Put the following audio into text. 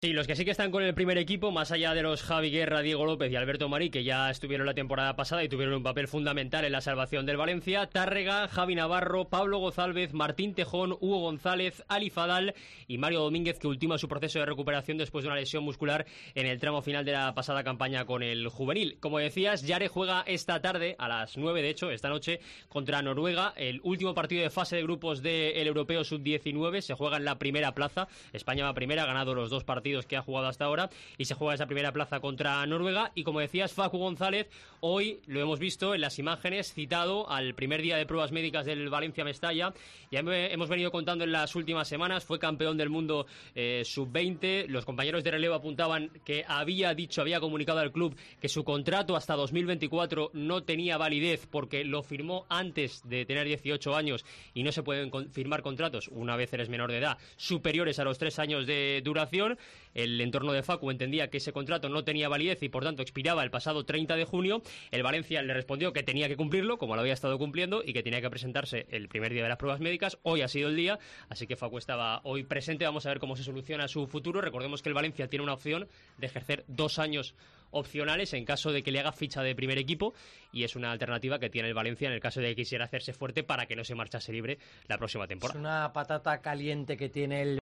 Sí, los que sí que están con el primer equipo, más allá de los Javi Guerra, Diego López y Alberto Marí, que ya estuvieron la temporada pasada y tuvieron un papel fundamental en la salvación del Valencia, Tárrega, Javi Navarro, Pablo González, Martín Tejón, Hugo González, Ali Fadal y Mario Domínguez, que ultima su proceso de recuperación después de una lesión muscular en el tramo final de la pasada campaña con el juvenil. Como decías, Yare juega esta tarde, a las 9 de hecho, esta noche, contra Noruega, el último partido de fase de grupos del Europeo Sub-19, se juega en la primera plaza, España va primera, ha ganado los dos partidos que ha jugado hasta ahora y se juega esa primera plaza contra Noruega. Y como decías, Facu González, hoy lo hemos visto en las imágenes, citado al primer día de pruebas médicas del Valencia Mestalla. Ya hemos venido contando en las últimas semanas, fue campeón del mundo sub-20, los compañeros de relevo apuntaban que había comunicado al club que su contrato hasta 2024 no tenía validez porque lo firmó antes de tener 18 años y no se pueden firmar contratos, una vez eres menor de edad, superiores a los 3 años de duración. El entorno de Facu entendía que ese contrato no tenía validez y por tanto expiraba el pasado 30 de junio. El Valencia le respondió que tenía que cumplirlo, como lo había estado cumpliendo, y que tenía que presentarse el primer día de las pruebas médicas. Hoy ha sido el día, así que Facu estaba hoy presente. Vamos a ver cómo se soluciona su futuro. Recordemos que el Valencia tiene una opción de ejercer 2 años opcionales en caso de que le haga ficha de primer equipo, y es una alternativa que tiene el Valencia en el caso de que quisiera hacerse fuerte para que no se marchase libre la próxima temporada. Es una patata caliente que tiene el